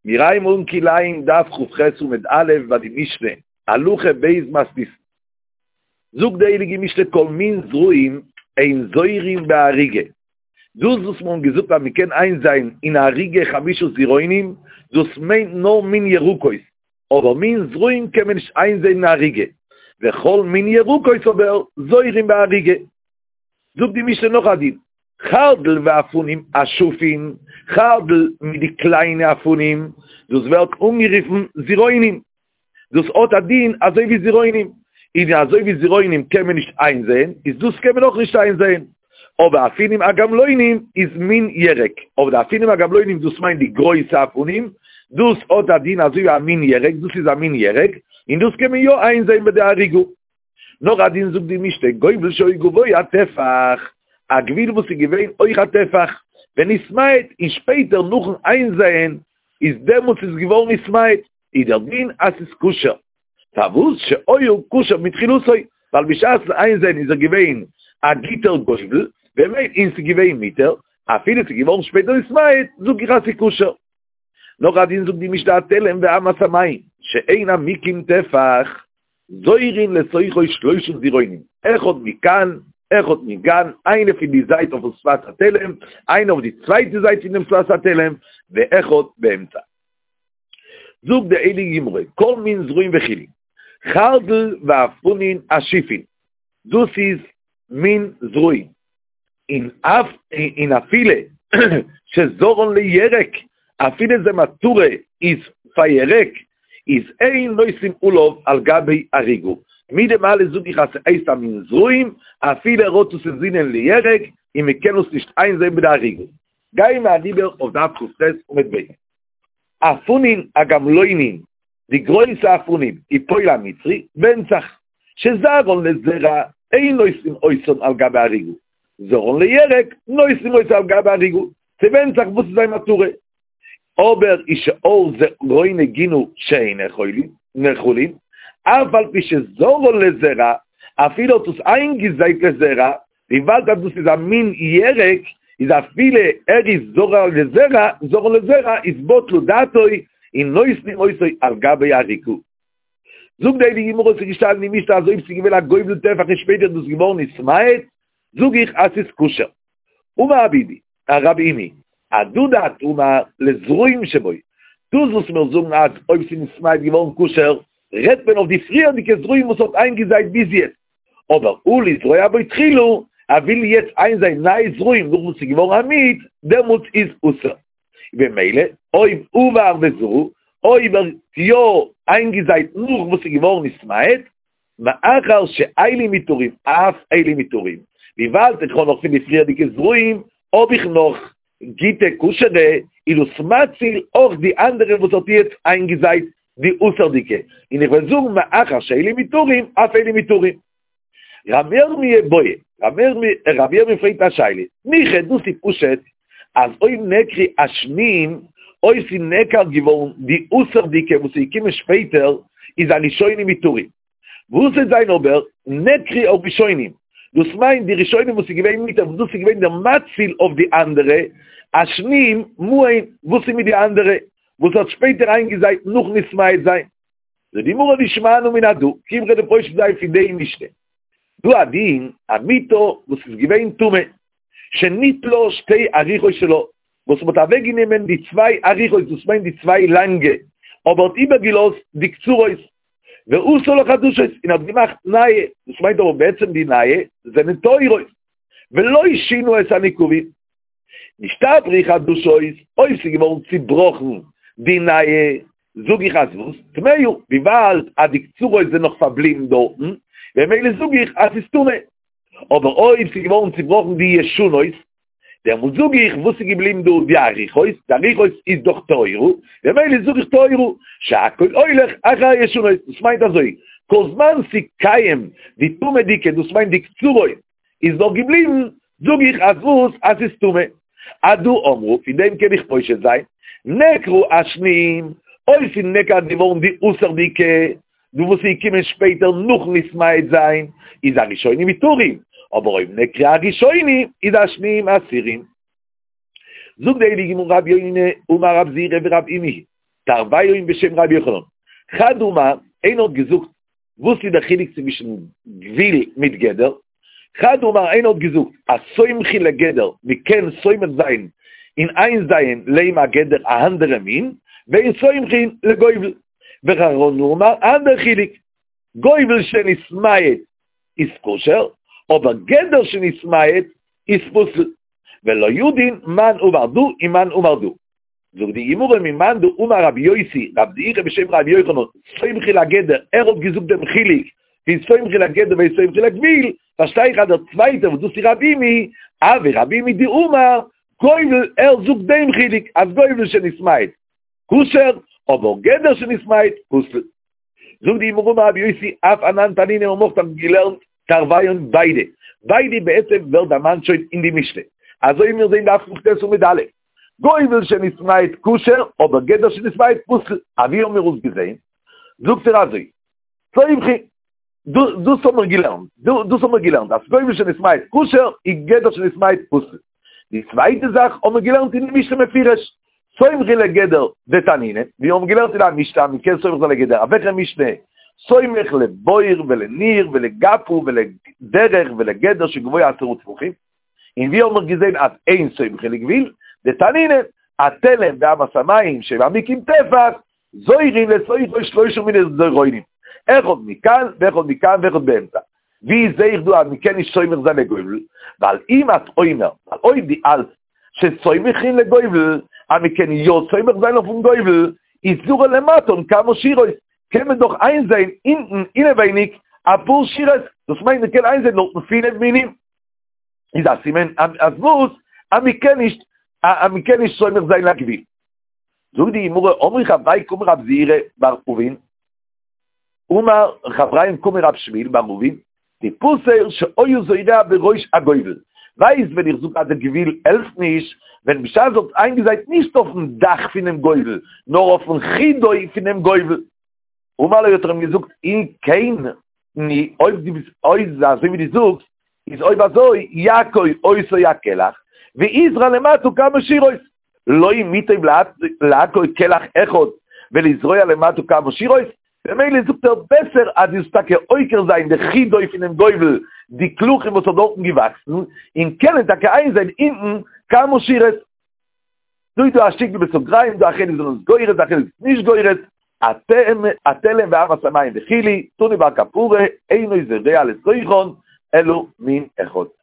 Miraim und Kilaim darf Chufches und mit Alev war die Mischne. Aluche Beis Mastis. Zug der Eilige Mischne kol min Zruim ein Säurim be'arige. Dus man gesucht, dass wir können ein sein in Arige Chamishus Ziroinim, dus meint nur min Jerukois. Aber min Zruim kann man nicht ein sein in Arige. Vechol min Jerukois aber Säurim be'arige. Zug die Mischne noch adin. Chardel ve'afunim Ashufin, Chardel mit die kleine Afunim, dus wird umgeriefen Ziroinim. Dus ot adin, also wie Ziroinim. In also wie Ziroinim können wir nicht einsehen, ist dus können wir auch nicht einsehen. Aber Afinim Agamloinim ist min Yerek. Aber Afinim Agamloinim, dus meint die Größe Afunim, dus ot adin, also wie min Yerek, dus ist min Yerek, in dus können wir ja einsehen bei der Arigu. Noch adin sucht die Mischte, Goibel shoi guvoi atefach, agvil muss sie gewähnen, euch atefach. Wenn Ismaet in später noch einsehen, ist der muss es gewohnt Ismaet, אידר דין אסיס קושר. תבוז שאויו קושר מתחילוסוי, אבל בשעת איינזן איזה גבין הגיטר גויבל, באמת אינסי גבין מיטר, אפילו סגיבון שפטר יסמאית, זוג יחסי קושר. לא רדין זוג דמשתה תלם ועמס המים, שאין המיקים תפח, זוירין לסויכוי שלושה זירוינים. איכות מכאן, איכות מגן, ein לפי די זית auf שפת התלם, ein auf die zweite Seite in dem שפת התלם, ואיכות באמצע. זוג דאילי גימורי, כל מין זרועים וחילים. חרדל ואפונין אשיפין. דוסיס מין זרועים. אין אפילה, שזורון לירק, אפילה זה מטורה, איז פיירק, איז אין לא ישימו לו על גבי הריגו. מידמה לזוג יחסי איסה מין זרועים, אפילה רוטוס זינן לירק, אם מכנוס נשתיים זה בדה הריגו. גם מהדיבר עובדה פרוסס ומדבק. אפונין הגמלוינים, דגרויס האפונים, איפוי למצרי, בנצח, שזרון לזרע, אין לא ישים אויסון על גבי הריגו. זרון לירק, לא ישים אויסון על גבי הריגו. זה בנצח בוס זי מטורה. אובר איש אור זרוי נגינו שאין נחולים, אף על פי שזרון לזרע, אפילו תוס אין גזית לזרע, ויבלת דוס איזה מין ירק, is a viele is zora lezera is botlu datoi in neusni oisoi al gabe yariku zug de die immer sich gestalten die mich da so im sigel goibel tefach später dus geborn is smaet zug ich as is kusher uma abidi arabimi adudat uma lezruim shboy duzus mir zug at ob sin smaet geborn kusher red ben auf die frier die zruim muss hat eingeseit bis jetzt aber uli zroya bei tchilu will jetzt ein sein neues Ruhm, durch muss sie gewohren amit, der muss ist Usser. Bemeile, oi uvar bezu, oi bertio eingeseit nur muss sie gewohren Ismaet, מאחר שאיילי מיתורים, אף איילי מיתורים. ויבלת תכון נוחפין לפריה דיקס רואים, או בכנוך גיטה קושרה, אילו סמציל אוך די אנדרה וסותיית eingeseit די אוסר דיקה. הנה חזור מאחר שאיילי מיתורים, אף איילי מיתורים. רמר מי בויה, רמר מפרית השיילי, מי חדוסי פושט, אז אוי נקרי השנים, אוי סי נקר גיבור די אוסר דיקה, וסייקים שפייטר, איז הרישוינים מיתורים. והוא זה זין אומר, נקרי או רישוינים. Dus mein, die Rishonim, wo sie gewähnen mit, wo sie gewähnen der Matzil auf die andere, השנים, מוין, wo sie mit die andere, wo sie hat später eingeseit, noch nicht mehr sein. זה דימור הנשמענו מן הדו, כי אם רדה פרוש זה יפידי משתה. דו הדין, המיתו, wo sie gewähnen תומה, שנית לו שתי אריחוי שלו, wo sie מותאבק נאמן די צווי אריחוי, dus mein, די צווי לנגה, aber איבא גילוס, די קצורויס, והוא סולו חדושס, הנה דגימח נאי, זאת אומרת, בעצם די נאי, זה נטוירויס, ולא אישינו את הניקובים. נשתה פריחה דושויס, אוי סגמור ציברוכן, די נאי, זוגי חזבוס, תמיו, ביבלת, הדקצורויס זה נוחפבלים דורטן, ומאלה זוגיך, אסיסטומה. אבל אוי סגמור ציברוכן די ישונויס, der muss zugich, wo sie geblieben du, die Arichois, der Arichois ist doch Teuru, der Meile zugich Teuru, שהכל אוילך, אחרי ישונויס, das meint also, כל זמן sie קיים, die Tume dicke, das meint die Kzuroi, ist doch geblieben, zugich, as wuss, as ist Tume. Adu omru, in dem kann ich poische sein, nekru ashnim, oi sie neckar, die wollen die Usser dicke, du musst sie kommen später noch nicht mehr sein, ist Arishoini mit Turim. aber im nekri arishoini is ashnim asirin zug de ligen rab yoine und rab zire und rab imi Tarvayoim Beshem Rabbi Yochanan. Chaduma, ein עוד gesucht, wusste der Chilik zwischen Gwil mit Geder. Chaduma, ein עוד gesucht, a Soimchi le Geder, miken Soimet sein, in ein sein, leima Geder, a andere Min, ואין Soimchi le Goyvel. וחרון נאמר, אנדר חיליק. גויבל שנסמאית, is kosher, aber Geder שנסמאית, is פוסל. ולא יודין, מן ומרדו, אימן ומרדו. זו די אימורה ממאן דו אומה רבי יויסי, רב דאירה בשם רבי יוחנן, סוימחי לגדר, ערוב גזוק דם חיליק, וסוימחי לגדר וסוימחי לגביל, פשטייך עד הצווייטר ודוסי רבימי, ורבימי די אומה, גויבל זוק דם חיליק, אז גויבל שנסמאית. כושר, aber Geder שנסמאית, פוסל. זו די אימורה רבי יויסי, אף ענן תנין ומוכתם גילרן, תרוויון ביידה. ביידה בעצם ורדמן שוית אין די משלה. אז זו אימר זין דאף מוכתס ומדלק. גויבל שנסמאית כושר, או בגדר שנסמאית פוסל, אבי אומרוס גזיין, זו קצרה זוי. צוימחי, דו סומר גילרן, אז גויבל שנסמאית כושר, היא גדר שנסמאית פוסל. נסמאית זך, אומר גילרן תיני מישתה מפירש. צוימחי לגדר דתנינה, ואומר גילרן תילה מישתה, מכן צוימחי לגדר, אבכם מישתה, צוימח לבויר ולניר ולגפו ולדרך ולגדר שגבוי עשרות תפוחים. אם וי אומר גזיין, אז אין צוימחי לגביל, דתנינה, התלם והמסמיים שמעמיקים טפח, זוירים לסויכו שלושה מיני זוירוינים. אחד מכאן, ואחד מכאן, ואחד באמצע. וי זה יחדו, מכן יש סוימר זה לגויבל, ועל אם את אוימר, על אוי דיאל, שסוימכין לגויבל, מכן יו סוימר זה לפון גויבל, יזורה למטון כמו שירויס, כמדוך אין זין, הנה ביניק, הפור שירס, זאת אומרת, נקל אין זין, לא מפינת מינים. זה הסימן, אז בוס, המכן יש סוימר זין לגביל. זו די אימורה, אומרי חברי קומר רב זעירה בר רובין, אומר חברי קומר רב שמיל בר רובין, טיפוסר שאויו זוירה בראש הגויבל. Weiß, wenn ich suche, der Gewil 11 nicht, wenn mich das eingeseit nicht auf dem Dach von dem Geubel, nur auf dem Chidoi von dem Geubel. Mal hat er mir gesagt, in kein, nie, so wie die sucht, ist euch was so, Jakoi, euch so Jakelach, wie Israel למטו כמה שירויס. לא ימיתם לעכוי כלח אחד, ולזרוע למטו כמה שירויס, ומילא זוכתר בסר, עד יסתכל אויקר זין, דחידוי פינם גויבל, die Kluchen, was dort gewachsen, in Kellen, da kein sein, hinten, kam Shires. Du hast Stück bis zum Grein, da kennen sie uns Goires, da kennen sie nicht Goires, Atelem וארבע שמיים וחילי, תוני בר כפורה, אינו יזרע לצויכון, אלו מין אחד.